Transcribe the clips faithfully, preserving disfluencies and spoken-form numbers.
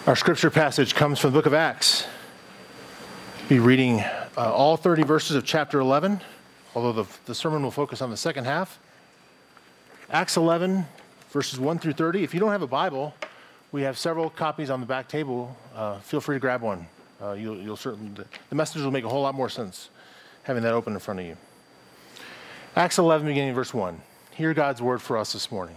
Our scripture passage comes from the book of Acts. We'll be reading uh, all thirty verses of chapter eleven, although the, the sermon will focus on the second half. Acts eleven, verses one through thirty. If you don't have a Bible, we have several copies on the back table. Uh, feel free to grab one. Uh, you'll, you'll certainly, the message will make a whole lot more sense having that open in front of you. Acts eleven, beginning in verse one. Hear God's word for us this morning.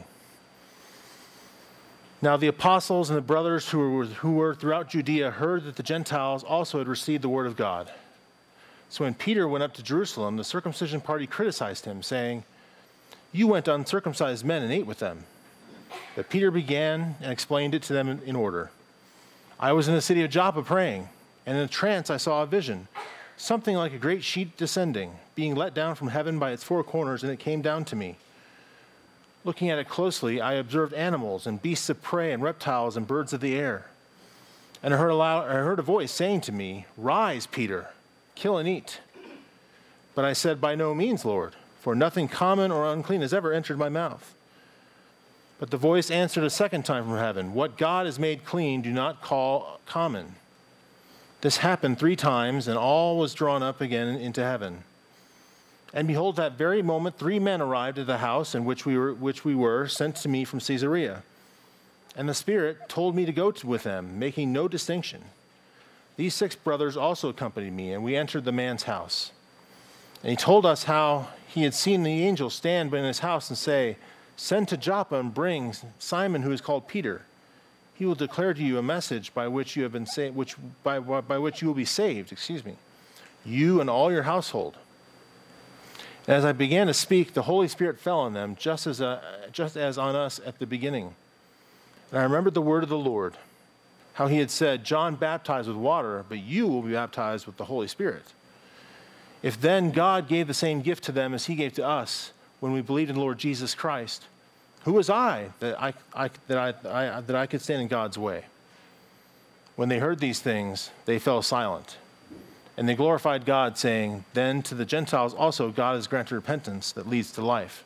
Now the apostles and the brothers who were, who were throughout Judea heard that the Gentiles also had received the word of God. So when Peter went up to Jerusalem, the circumcision party criticized him, saying, "You went to uncircumcised men and ate with them." But Peter began and explained it to them in, in order. "I was in the city of Joppa praying, and in a trance I saw a vision, something like a great sheet descending, being let down from heaven by its four corners, and it came down to me. Looking at it closely, I observed animals and beasts of prey and reptiles and birds of the air. And I heard a, loud, I heard a voice saying to me, 'Rise, Peter, kill and eat.' But I said, 'By no means, Lord, for nothing common or unclean has ever entered my mouth.' But the voice answered a second time from heaven, 'What God has made clean, do not call common.' This happened three times, and all was drawn up again into heaven. And behold, that very moment, three men arrived at the house in which we were, which we were sent to me from Caesarea. And the Spirit told me to go to, with them, making no distinction. These six brothers also accompanied me, and we entered the man's house. And he told us how he had seen the angel stand in his house and say, 'Send to Joppa and bring Simon, who is called Peter. He will declare to you a message by which you have been saved, which by, by which you will be saved, excuse me, you and all your household.' And as I began to speak, the Holy Spirit fell on them, just as, a, just as on us at the beginning. And I remembered the word of the Lord, how he had said, 'John baptized with water, but you will be baptized with the Holy Spirit.' If then God gave the same gift to them as he gave to us when we believed in the Lord Jesus Christ, who was I that I, I, that I, I, that I could stand in God's way?" When they heard these things, they fell silent. And they glorified God, saying, "Then to the Gentiles also God has granted repentance that leads to life."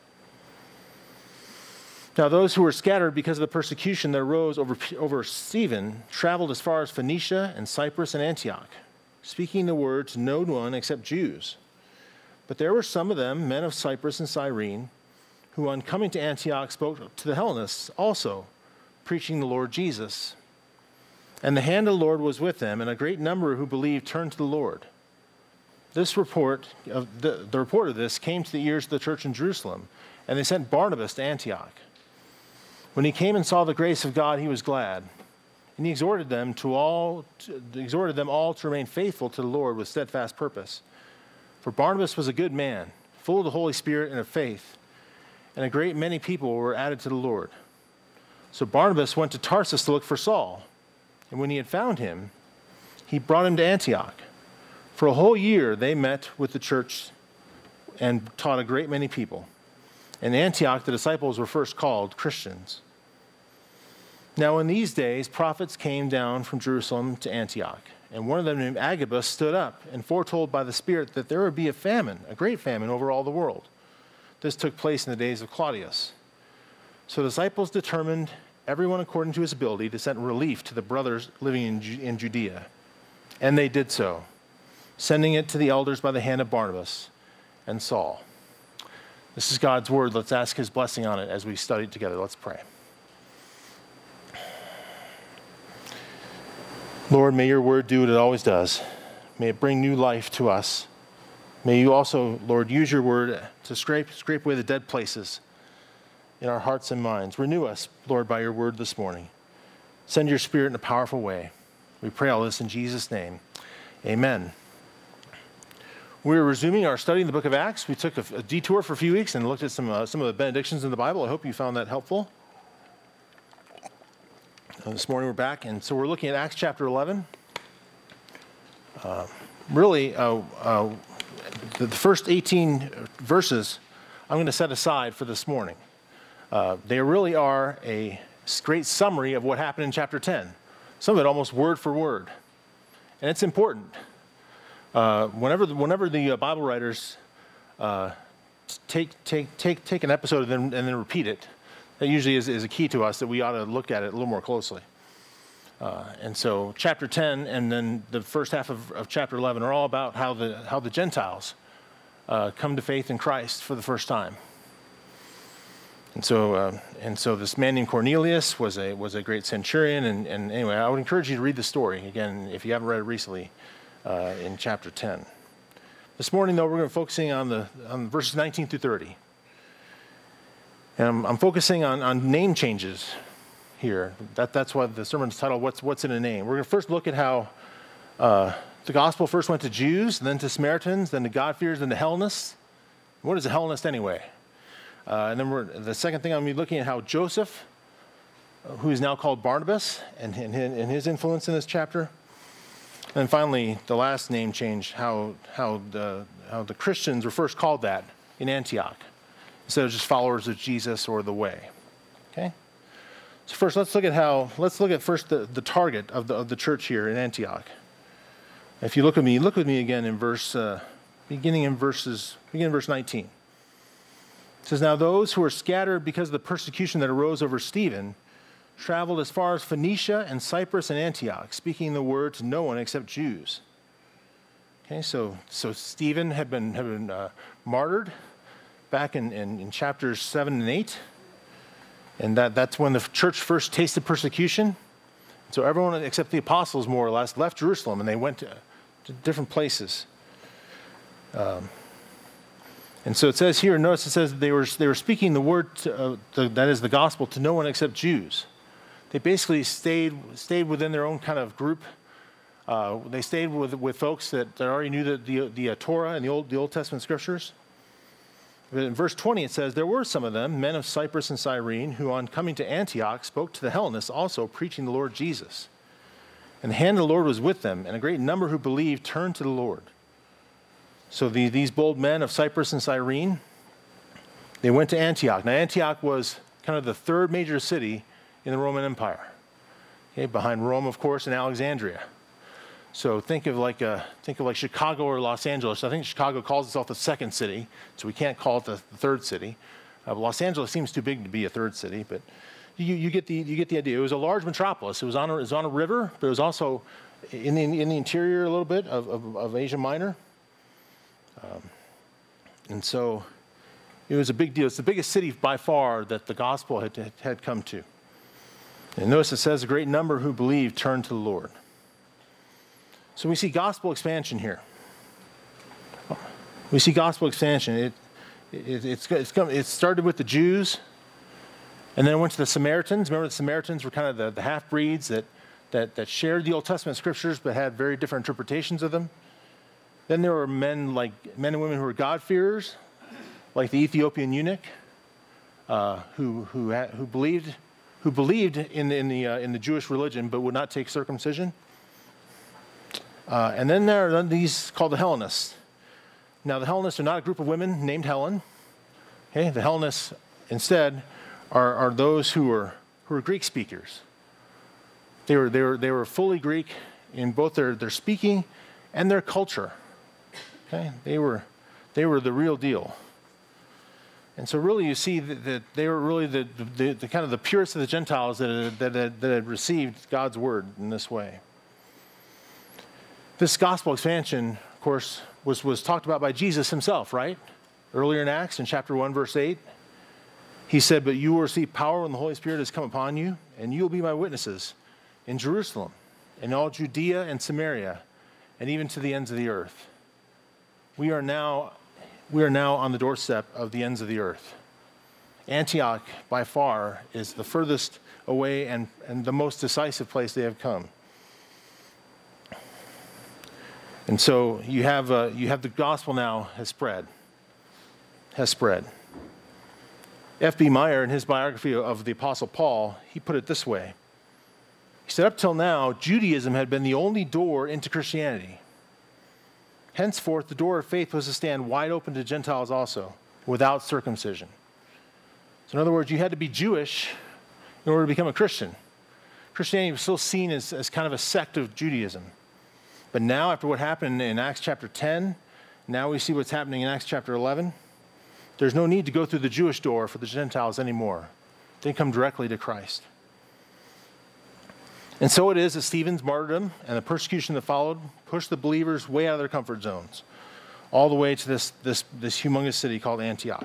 Now those who were scattered because of the persecution that arose over, over Stephen traveled as far as Phoenicia and Cyprus and Antioch, speaking the word to no one except Jews. But there were some of them, men of Cyprus and Cyrene, who on coming to Antioch spoke to the Hellenists also, preaching the Lord Jesus. And the hand of the Lord was with them, and a great number who believed turned to the Lord. This report, of the, the report of this came to the ears of the church in Jerusalem, and they sent Barnabas to Antioch. When he came and saw the grace of God, he was glad, and he exhorted them to all, to, exhorted them all to remain faithful to the Lord with steadfast purpose. For Barnabas was a good man, full of the Holy Spirit and of faith, and a great many people were added to the Lord. So Barnabas went to Tarsus to look for Saul. And when he had found him, he brought him to Antioch. For a whole year they met with the church and taught a great many people. In Antioch, the disciples were first called Christians. Now in these days, prophets came down from Jerusalem to Antioch. And one of them named Agabus stood up and foretold by the Spirit that there would be a famine, a great famine over all the world. This took place in the days of Claudius. So the disciples determined, everyone according to his ability, to send relief to the brothers living in, Ju- in Judea. And they did so, sending it to the elders by the hand of Barnabas and Saul. This is God's word. Let's ask his blessing on it as we study it together. Let's pray. Lord, may your word do what it always does. May it bring new life to us. May you also, Lord, use your word to scrape, scrape away the dead places in our hearts and minds. Renew us, Lord, by your word this morning. Send your Spirit in a powerful way. We pray all this in Jesus' name. Amen. We're resuming our study in the book of Acts. We took a, a detour for a few weeks and looked at some, uh, some of the benedictions in the Bible. I hope you found that helpful. Uh, this morning we're back, and so we're looking at Acts chapter eleven. Uh, really, uh, uh, the, the first eighteen verses I'm going to set aside for this morning. Uh, they really are a great summary of what happened in chapter ten. Some of it almost word for word. And it's important. Uh, whenever the, whenever the uh, Bible writers uh, take take take take an episode and then, and then repeat it, that usually is, is a key to us that we ought to look at it a little more closely. Uh, and so chapter ten and then the first half of, of chapter eleven are all about how the, how the Gentiles uh, come to faith in Christ for the first time. And so, uh, and so this man named Cornelius was a was a great centurion. And, and anyway, I would encourage you to read the story again if you haven't read it recently uh, in chapter ten. This morning, though, we're going to be focusing on the on verses nineteen through thirty, and I'm, I'm focusing on, on name changes here. That that's why the sermon's titled "What's What's in a Name." We're going to first look at how uh, the gospel first went to Jews, then to Samaritans, then to God-fearers, then to Hellenists. What is a Hellenist anyway? Uh, and then we're, the second thing I'm going to be looking at how Joseph, who is now called Barnabas, and, and, and his influence in this chapter. And finally, the last name change, how, how, the, how the Christians were first called that in Antioch, instead of just followers of Jesus or the way. Okay? So first, let's look at how, let's look at first the, the target of the, of the church here in Antioch. If you look at me, look with me again in verse, uh, beginning in verses, beginning in verse nineteen. It says, now those who were scattered because of the persecution that arose over Stephen traveled as far as Phoenicia and Cyprus and Antioch, speaking the word to no one except Jews. Okay, so so Stephen had been had been uh, martyred back in, in, in chapters seven and eight, and that, that's when the church first tasted persecution. So everyone except the apostles, more or less, left Jerusalem, and they went to, to different places. Um, And so it says here, notice it says they were they were speaking the word, to, uh, the, that is the gospel, to no one except Jews. They basically stayed stayed within their own kind of group. Uh, they stayed with with folks that, that already knew the, the, the uh, Torah and the Old, the Old Testament scriptures. But in verse twenty it says, there were some of them, men of Cyprus and Cyrene, who on coming to Antioch spoke to the Hellenists also, preaching the Lord Jesus. And the hand of the Lord was with them, and a great number who believed turned to the Lord. So the, these bold men of Cyprus and Cyrene, they went to Antioch. Now Antioch was kind of the third major city in the Roman Empire. Okay, behind Rome, of course, and Alexandria. So think of like a, think of like Chicago or Los Angeles. I think Chicago calls itself the second city, so we can't call it the, the third city. Uh, Los Angeles seems too big to be a third city, but you, you get the you get the idea. It was a large metropolis. It was on a, it was on a river, but it was also in the in the interior a little bit of, of, of Asia Minor. Um, and so it was a big deal. It's the biggest city by far that the gospel had, had, had come to. And notice it says a great number who believed turned to the Lord. So we see gospel expansion here. We see gospel expansion. It, it, it's, it's come, it started with the Jews, and then it went to the Samaritans. Remember, the Samaritans were kind of the, the half-breeds that, that, that shared the Old Testament scriptures but had very different interpretations of them. Then there were men like men and women who were God-fearers, like the Ethiopian eunuch, uh, who who had, who believed who believed in in the uh, in the Jewish religion, but would not take circumcision. Uh, and then there are these called the Hellenists. Now the Hellenists are not a group of women named Helen. Okay, the Hellenists instead are are those who were who were Greek speakers. They were they were they were fully Greek in both their their speaking and their culture. Okay, they were, they were the real deal, and so really you see that, that they were really the, the, the kind of the purest of the Gentiles that had, that, had, that had received God's word in this way. This gospel expansion, of course, was was talked about by Jesus himself, right? Earlier in Acts, in chapter one, verse eight, he said, "But you will receive power when the Holy Spirit has come upon you, and you will be my witnesses in Jerusalem, in all Judea and Samaria, and even to the ends of the earth." We are now, we are now on the doorstep of the ends of the earth. Antioch, by far, is the furthest away and, and the most decisive place they have come. And so you have uh, you have the gospel now has spread, has spread. F B Meyer, in his biography of the Apostle Paul, he put it this way. He said, up till now, Judaism had been the only door into Christianity. Henceforth, the door of faith was to stand wide open to Gentiles also, without circumcision. So in other words, you had to be Jewish in order to become a Christian. Christianity was still seen as, as kind of a sect of Judaism. But now, after what happened in Acts chapter ten, now we see what's happening in Acts chapter eleven. There's no need to go through the Jewish door for the Gentiles anymore. They come directly to Christ. And so it is that Stephen's martyrdom and the persecution that followed pushed the believers way out of their comfort zones, all the way to this, this, this humongous city called Antioch.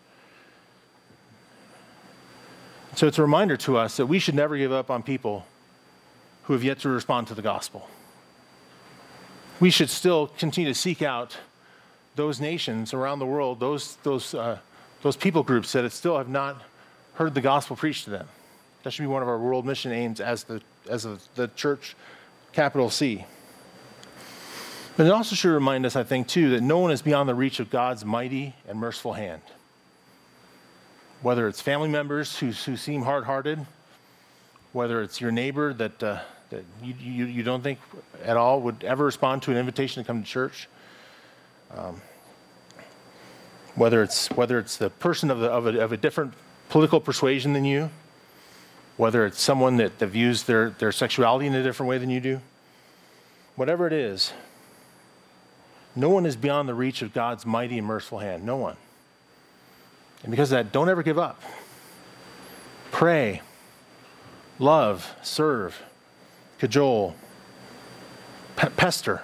So it's a reminder to us that we should never give up on people who have yet to respond to the gospel. We should still continue to seek out those nations around the world, those, those, uh, those people groups that still have not heard the gospel preached to them. That should be one of our world mission aims as the as a, the church, capital C. But it also should remind us, I think, too, that no one is beyond the reach of God's mighty and merciful hand. Whether it's family members who, who seem hard-hearted, whether it's your neighbor that, uh, that you, you, you don't think at all would ever respond to an invitation to come to church, um, whether it's whether it's the person of, the, of, a, of a different political persuasion than you, whether it's someone that, that views their, their sexuality in a different way than you do, whatever it is, no one is beyond the reach of God's mighty and merciful hand. No one. And because of that, don't ever give up. Pray, love, serve, cajole, pe- pester.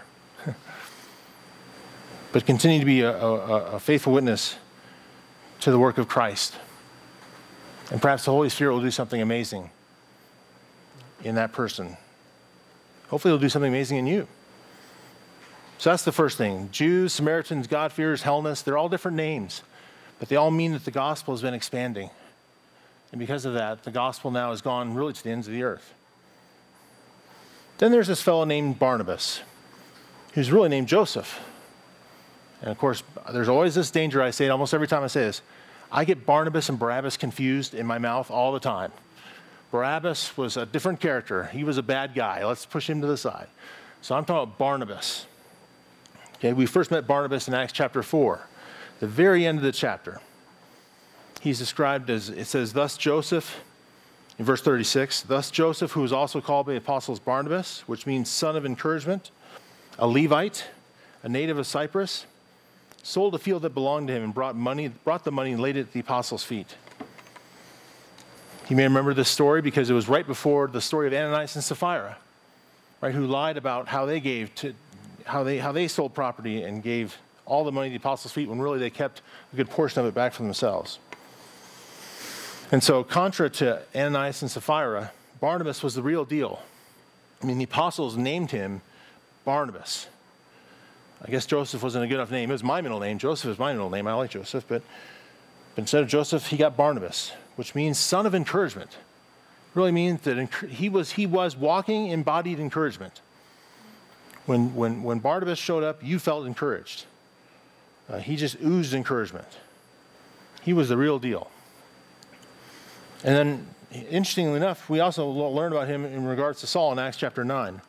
But continue to be a, a, a faithful witness to the work of Christ. And perhaps the Holy Spirit will do something amazing in that person. Hopefully he'll do something amazing in you. So that's the first thing. Jews, Samaritans, God-fearers, Hellenists, they're all different names, but they all mean that the gospel has been expanding. And because of that, the gospel now has gone really to the ends of the earth. Then there's this fellow named Barnabas, who's really named Joseph. And of course, there's always this danger, I say it almost every time I say this, I get Barnabas and Barabbas confused in my mouth all the time. Barabbas was a different character. He was a bad guy. Let's push him to the side. So I'm talking about Barnabas. Okay, we first met Barnabas in Acts chapter four, the very end of the chapter. He's described as, it says, thus Joseph, in verse thirty-six, thus Joseph, who was also called by the apostles Barnabas, which means son of encouragement, a Levite, a native of Cyprus, sold a field that belonged to him and brought money, brought the money and laid it at the apostles' feet. You may remember this story because it was right before the story of Ananias and Sapphira, right, who lied about how they gave to, how they how they sold property and gave all the money to the apostles' feet when really they kept a good portion of it back for themselves. And so, contra to Ananias and Sapphira, Barnabas was the real deal. I mean, the apostles named him Barnabas. I guess Joseph wasn't a good enough name. It was my middle name. Joseph is my middle name. I like Joseph. But, but instead of Joseph, he got Barnabas, which means son of encouragement. It really means that he was, he was walking embodied encouragement. When, when, when Barnabas showed up, you felt encouraged. Uh, he just oozed encouragement. He was the real deal. And then, interestingly enough, we also learn about him in regards to Saul in Acts chapter nine.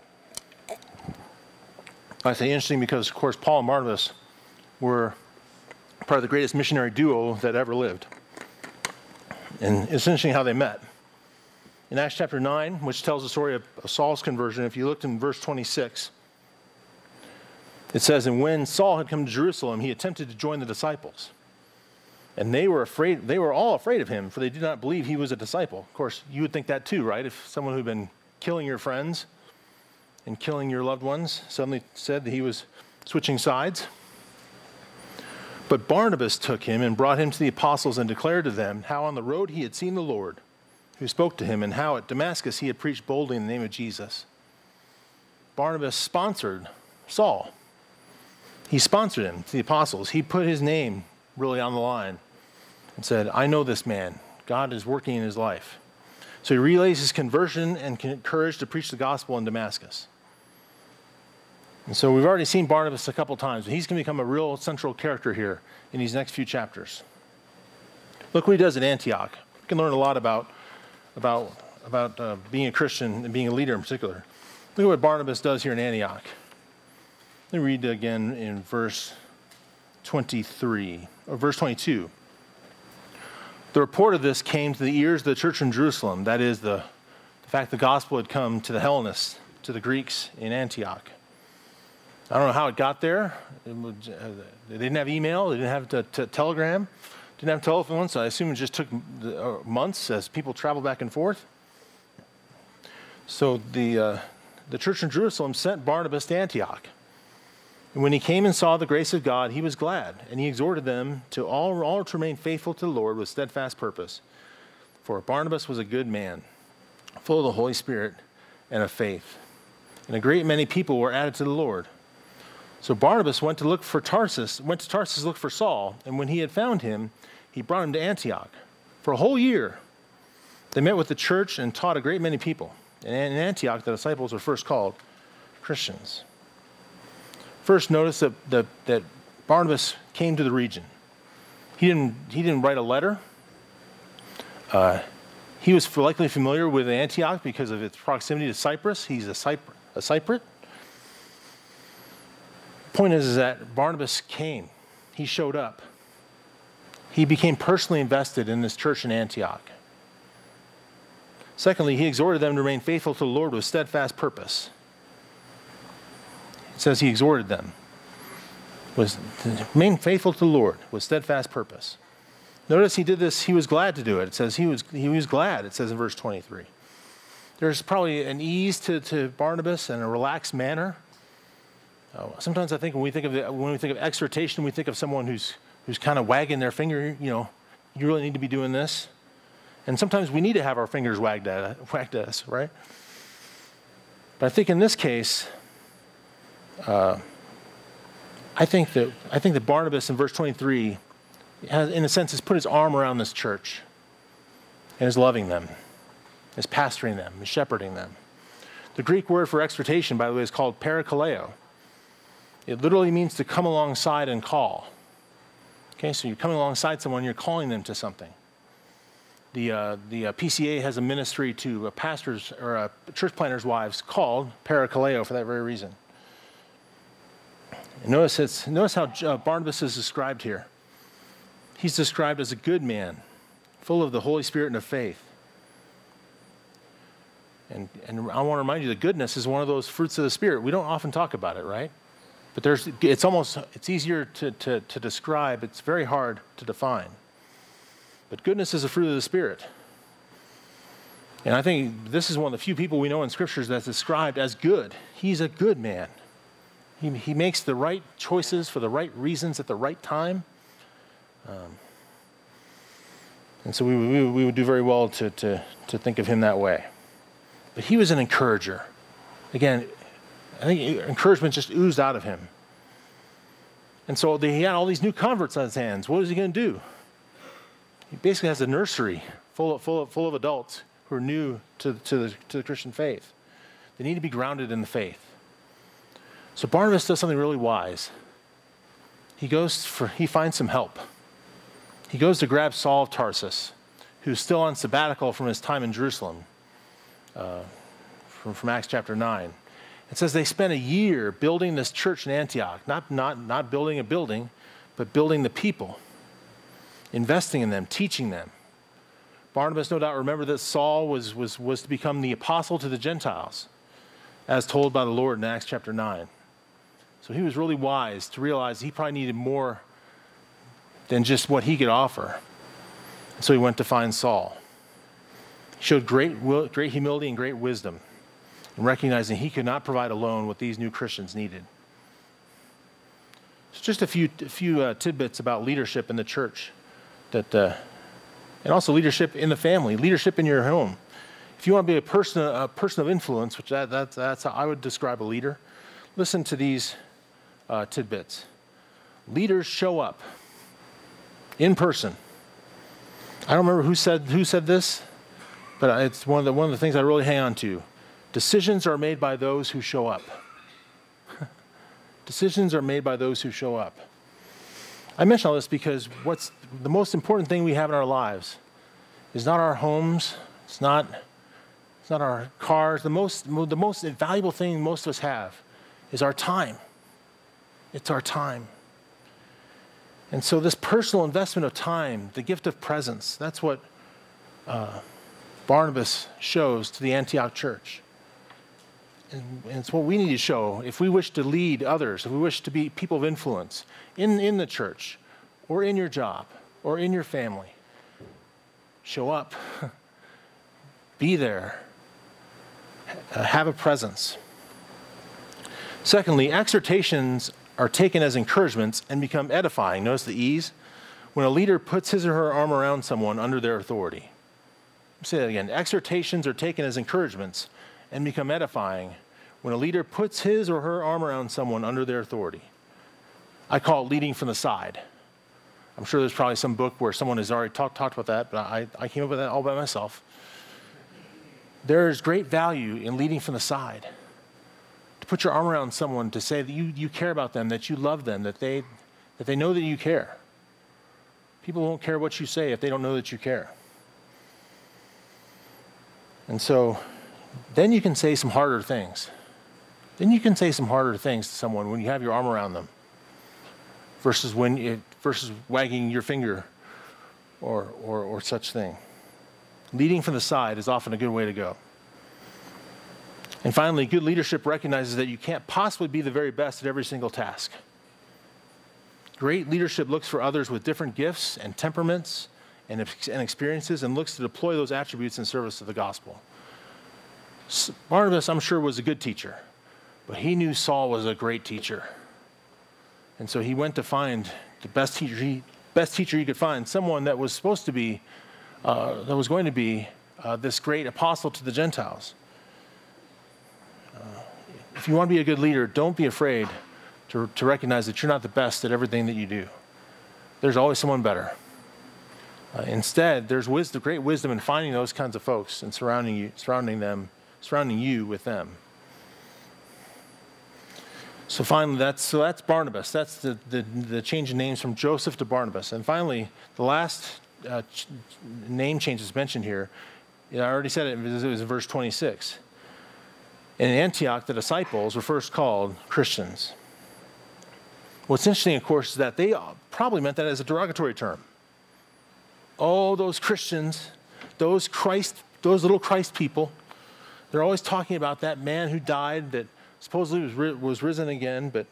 I say interesting because, of course, Paul and Barnabas were part of the greatest missionary duo that ever lived. And it's interesting how they met. In Acts chapter nine, which tells the story of Saul's conversion, if you looked in verse twenty-six, it says, and when Saul had come to Jerusalem, he attempted to join the disciples. And they were afraid, they were all afraid of him, for they did not believe he was a disciple. Of course, you would think that too, right? If someone who'd been killing your friends and killing your loved ones suddenly said that he was switching sides. But Barnabas took him and brought him to the apostles and declared to them how on the road he had seen the Lord, who spoke to him, and how at Damascus he had preached boldly in the name of Jesus. Barnabas sponsored Saul. He sponsored him to the apostles. He put his name really on the line and said, I know this man. God is working in his life. So he relays his conversion and courage to preach the gospel in Damascus. And so we've already seen Barnabas a couple times, but he's going to become a real central character here in these next few chapters. Look what he does at Antioch. We can learn a lot about, about, about uh, being a Christian and being a leader in particular. Look at what Barnabas does here in Antioch. Let me read again in verse twenty-three, or verse twenty-two. The report of this came to the ears of the church in Jerusalem. That is, the, the fact the gospel had come to the Hellenists, to the Greeks in Antioch. I don't know how it got there. It was, uh, they didn't have email. They didn't have t- t- telegram. Didn't have telephone, so I assume it just took uh, months as people traveled back and forth. So the, uh, the church in Jerusalem sent Barnabas to Antioch. And when he came and saw the grace of God, he was glad, and he exhorted them to all, all to remain faithful to the Lord with steadfast purpose. For Barnabas was a good man, full of the Holy Spirit and of faith. And a great many people were added to the Lord. So Barnabas went to look for Tarsus, went to Tarsus to look for Saul, and when he had found him, he brought him to Antioch. For a whole year, they met with the church and taught a great many people. And in Antioch, the disciples were first called Christians. First, notice that, that, that Barnabas came to the region. He didn't, he didn't write a letter. Uh, he was likely familiar with Antioch because of its proximity to Cyprus. He's a, Cypr- a Cypriot. Point is, is that Barnabas came. He showed up. He became personally invested in this church in Antioch. Secondly, he exhorted them to remain faithful to the Lord with steadfast purpose. It says he exhorted them was to remain faithful to the Lord with steadfast purpose. Notice he did this, he was glad to do it. It says he was he was glad, it says in verse twenty-three. There's probably an ease to, to Barnabas and a relaxed manner. Uh, sometimes I think when we think of the, when we think of exhortation, we think of someone who's who's kind of wagging their finger, you know, you really need to be doing this. And sometimes we need to have our fingers wagged at, wagged at us, right? But I think in this case, uh, I think that I think that Barnabas in verse twenty-three, has, in a sense, has put his arm around this church and is loving them, is pastoring them, is shepherding them. The Greek word for exhortation, by the way, is called parakaleo. It literally means to come alongside and call. Okay, so you're coming alongside someone, you're calling them to something. The, uh, the uh, P C A has a ministry to uh, pastors or uh, church planters' wives called parakaleo for that very reason. And notice, it's, notice how uh, Barnabas is described here. He's described as a good man, full of the Holy Spirit and of faith. And, and I want to remind you that goodness is one of those fruits of the Spirit. We don't often talk about it, right? But there's, it's almost, it's easier to, to, to describe. It's very hard to define. But goodness is a fruit of the Spirit. And I think this is one of the few people we know in Scriptures that's described as good. He's a good man. He, he makes the right choices for the right reasons at the right time. Um, and so we, we, we would do very well to, to, to think of him that way. But he was an encourager. Again, I think encouragement just oozed out of him. And so he had all these new converts on his hands. What is he going to do? He basically has a nursery full of, full of, full of adults who are new to, to, the, to the Christian faith. They need to be grounded in the faith. So Barnabas does something really wise. He goes for, he finds some help. He goes to grab Saul of Tarsus, who's still on sabbatical from his time in Jerusalem, uh, from, from Acts chapter nine. It says they spent a year building this church in Antioch, not, not, not building a building, but building the people, investing in them, teaching them. Barnabas, no doubt, remembered that Saul was, was, was to become the apostle to the Gentiles, as told by the Lord in Acts chapter nine. So he was really wise to realize he probably needed more than just what he could offer. So he went to find Saul. He showed great, great humility and great wisdom in recognizing he could not provide alone what these new Christians needed. So just a few, a few uh, tidbits about leadership in the church, that, uh, and also leadership in the family, leadership in your home. If you want to be a person, a person of influence, which that, that, that's how I would describe a leader, listen to these uh, tidbits. Leaders show up in person. I don't remember who said who said this, but it's one of the one of the things I really hang on to. Decisions are made by those who show up. Decisions are made by those who show up. I mention all this because what's the most important thing we have in our lives is not our homes. It's not. It's not our cars. The most, the most valuable thing most of us have is our time. It's our time. And so this personal investment of time, the gift of presence, that's what uh, Barnabas shows to the Antioch church. And, and it's what we need to show if we wish to lead others, if we wish to be people of influence in, in the church or in your job or in your family. Show up. Be there. uh, have a presence. Secondly, exhortations are taken as encouragements and become edifying. Notice the ease. When a leader puts his or her arm around someone under their authority. I'll say that again. Exhortations are taken as encouragements and become edifying when a leader puts his or her arm around someone under their authority. I call it leading from the side. I'm sure there's probably some book where someone has already talk, talked about that, but I, I came up with that all by myself. There is great value in leading from the side. To put your arm around someone, to say that you, you care about them, that you love them, that they, that they know that you care. People won't care what you say if they don't know that you care. And so then you can say some harder things. Then you can say some harder things to someone when you have your arm around them versus when it, versus wagging your finger or, or, or such thing. Leading from the side is often a good way to go. And finally, good leadership recognizes that you can't possibly be the very best at every single task. Great leadership looks for others with different gifts and temperaments and, and experiences and looks to deploy those attributes in service of the gospel. Barnabas, I'm sure, was a good teacher, but he knew Saul was a great teacher. And so he went to find the best teacher he, best teacher he could find, someone that was supposed to be, uh, that was going to be uh, this great apostle to the Gentiles. Uh, if you want to be a good leader, don't be afraid to, to recognize that you're not the best at everything that you do. There's always someone better. Uh, instead, there's wisdom, great wisdom in finding those kinds of folks and surrounding you, surrounding them, surrounding you with them. So finally, that's so that's Barnabas. That's the, the, the change in names from Joseph to Barnabas. And finally, the last uh, ch- name change is mentioned here. I already said it, it was in verse twenty-six. In Antioch, the disciples were first called Christians. What's interesting, of course, is that they probably meant that as a derogatory term. Oh, those Christians, those Christ, those little Christ people, they're always talking about that man who died that supposedly was, ri- was risen again, but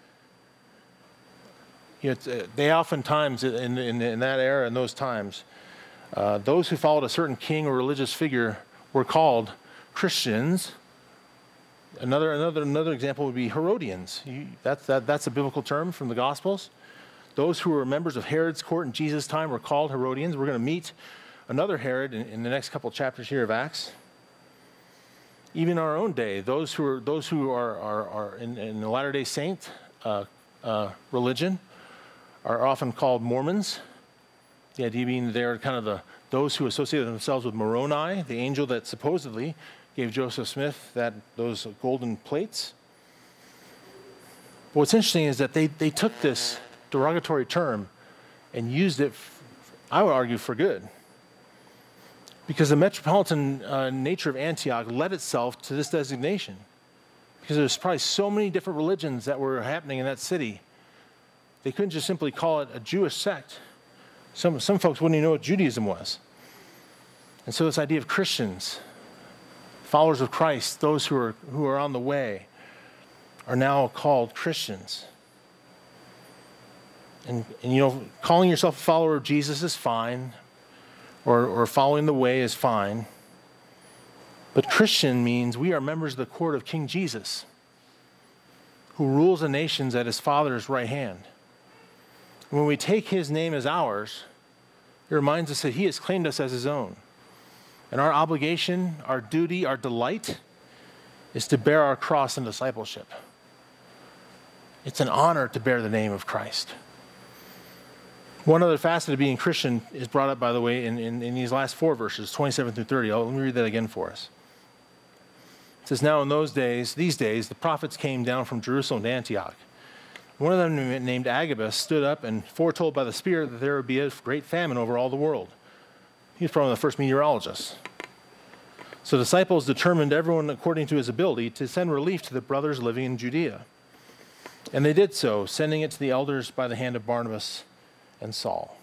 you know, uh, they oftentimes, in, in, in that era, in those times, uh, those who followed a certain king or religious figure were called Christians. Another, another, another example would be Herodians. You, that's, that, that's a biblical term from the Gospels. Those who were members of Herod's court in Jesus' time were called Herodians. We're going to meet another Herod in, in the next couple of chapters here of Acts. Even in our own day, those who are those who are are, are in, in the Latter-day Saint uh, uh, religion are often called Mormons. The idea being they're kind of the those who associate themselves with Moroni, the angel that supposedly gave Joseph Smith that those golden plates. But what's interesting is that they they took this derogatory term and used it, f- I would argue, for good. Because the metropolitan uh, nature of Antioch led itself to this designation. Because there's probably so many different religions that were happening in that city. They couldn't just simply call it a Jewish sect. Some, some folks wouldn't even know what Judaism was. And so this idea of Christians, followers of Christ, those who are, who are on the way, are now called Christians. And, and you know, calling yourself a follower of Jesus is fine. Or, or following the way is fine. But Christian means we are members of the court of King Jesus, who rules the nations at his Father's right hand. When we take his name as ours, it reminds us that he has claimed us as his own. And our obligation, our duty, our delight is to bear our cross in discipleship. It's an honor to bear the name of Christ. One other facet of being Christian is brought up, by the way, in, in, in these last four verses, twenty-seven through thirty. I'll, let me read that again for us. It says, now in those days, these days, the prophets came down from Jerusalem to Antioch. One of them, named Agabus, stood up and foretold by the Spirit that there would be a great famine over all the world. He was probably the first meteorologist. So the disciples determined, everyone according to his ability, to send relief to the brothers living in Judea. And they did so, sending it to the elders by the hand of Barnabas and Saul.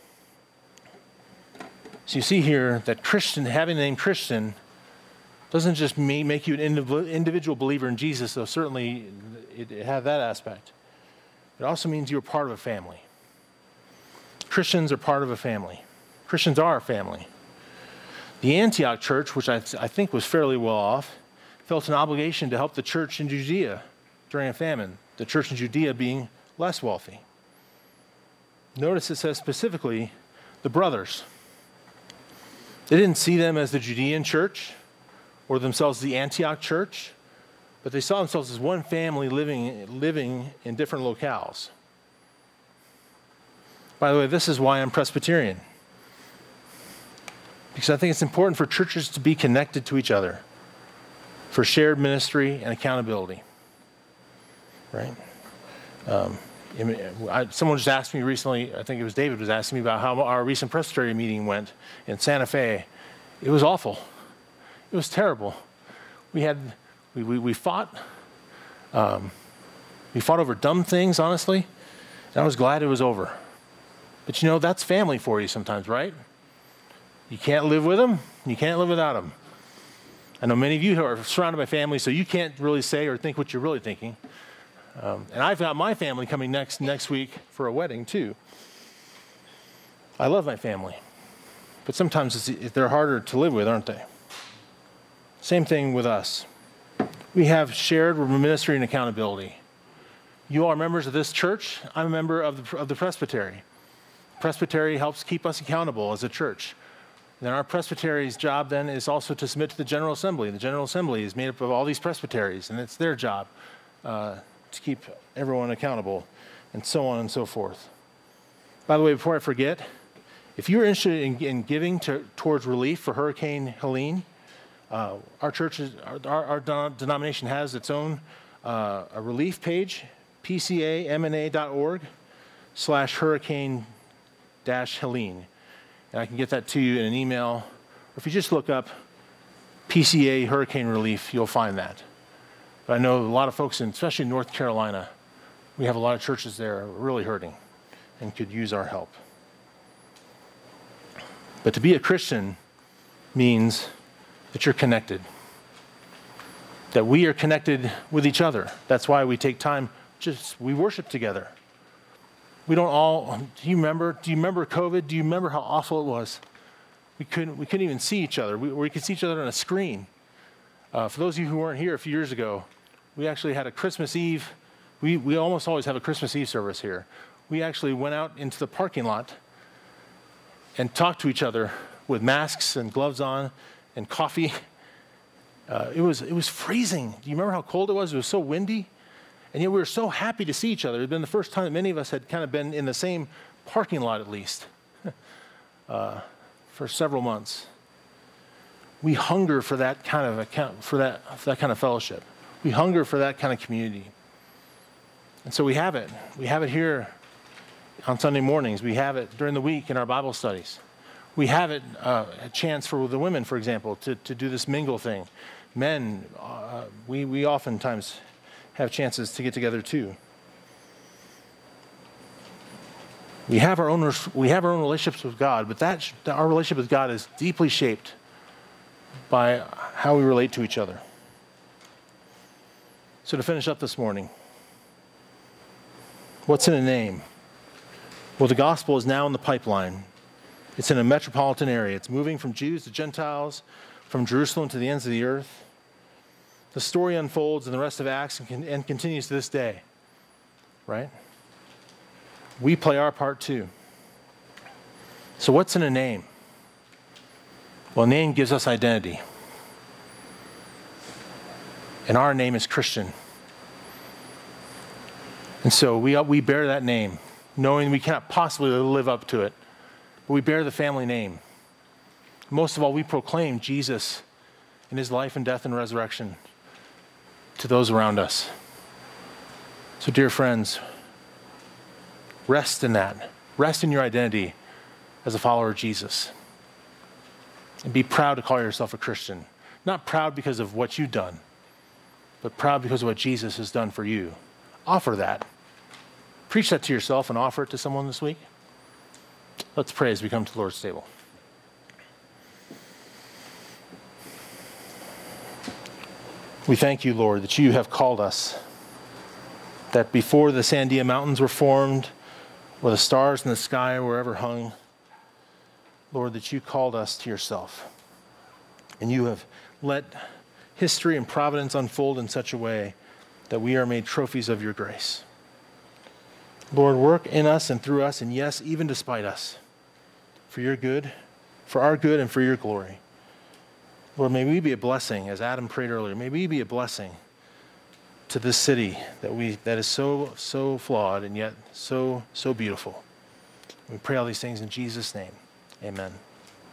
So you see here that Christian, having the name Christian, doesn't just make you an individual believer in Jesus, though certainly it, it has that aspect. It also means you're part of a family. Christians are part of a family. Christians are a family. The Antioch church, which I, I think was fairly well off, felt an obligation to help the church in Judea during a famine, the church in Judea being less wealthy. Notice it says specifically the brothers. They didn't see them as the Judean church or themselves as the Antioch church, but they saw themselves as one family living, living in different locales. By the way, this is why I'm Presbyterian, because I think it's important for churches to be connected to each other for shared ministry and accountability, right? Um, I, someone just asked me recently, I think it was David was asking me about how our recent Presbyterian meeting went in Santa Fe. It was awful. It was terrible. We had, we, we, we fought, um, we fought over dumb things, honestly, and I was glad it was over. But you know, that's family for you sometimes, right? You can't live with them, you can't live without them. I know many of you are surrounded by family, so you can't really say or think what you're really thinking. Um, and I've got my family coming next next week for a wedding too. I love my family, but sometimes it's, they're harder to live with, aren't they? Same thing with us. We have shared ministry and accountability. You all are members of this church. I'm a member of the, of the Presbytery. Presbytery helps keep us accountable as a church. Then our presbytery's job then is also to submit to the General Assembly. The General Assembly is made up of all these presbyteries, and it's their job uh, to keep everyone accountable, and so on and so forth. By the way, before I forget, if you're interested in, in giving to, towards relief for Hurricane Helene, uh, our church, is, our, our, our denomination has its own uh, a relief page, p c a m n a dot org slash hurricane dash Helene. And I can get that to you in an email. Or if you just look up P C A Hurricane Relief, you'll find that. But I know a lot of folks, in, especially in North Carolina, we have a lot of churches there really hurting and could use our help. But to be a Christian means that you're connected, that we are connected with each other. That's why we take time, just we worship together. We don't all, do you remember, do you remember COVID? Do you remember how awful it was? We couldn't, we couldn't even see each other. We, we could see each other on a screen. Uh, for those of you who weren't here a few years ago, we actually had a Christmas Eve. We, we almost always have a Christmas Eve service here. We actually went out into the parking lot and talked to each other with masks and gloves on and coffee. Uh, it was, it was freezing. Do you remember how cold it was? It was so windy. And yet we were so happy to see each other. It had been the first time that many of us had kind of been in the same parking lot, at least, uh, for several months. We hunger for that kind of account, for that, for that kind of fellowship. We hunger for that kind of community. And so we have it. We have it here on Sunday mornings. We have it during the week in our Bible studies. We have it uh, a chance for the women, for example, to, to do this mingle thing. Men, uh, we, we oftentimes have chances to get together too. We have our own we have our own relationships with God, but that our relationship with God is deeply shaped by how we relate to each other. So to finish up this morning, what's in a name? Well, the gospel is now in the pipeline. It's in a metropolitan area. It's moving from Jews to Gentiles, from Jerusalem to the ends of the earth. The story unfolds in the rest of Acts and, con- and continues to this day, right? We play our part too. So what's in a name? Well, a name gives us identity. And our name is Christian. And so we, we bear that name, knowing we cannot possibly live up to it. But we bear the family name. Most of all, we proclaim Jesus in his life and death and resurrection to those around us. So dear friends, rest in that. Rest in your identity as a follower of Jesus. And be proud to call yourself a Christian. Not proud because of what you've done, but proud because of what Jesus has done for you. Offer that. Preach that to yourself and offer it to someone this week. Let's pray as we come to the Lord's table. We thank you, Lord, that you have called us, that before the Sandia Mountains were formed, or the stars in the sky were ever hung, Lord, that you called us to yourself. And you have let history and providence unfold in such a way that we are made trophies of your grace. Lord, work in us and through us, and yes, even despite us, for your good, for our good and for your glory. Lord, may we be a blessing, as Adam prayed earlier. May we be a blessing to this city that we that is so, so flawed and yet so, so beautiful. We pray all these things in Jesus' name. Amen.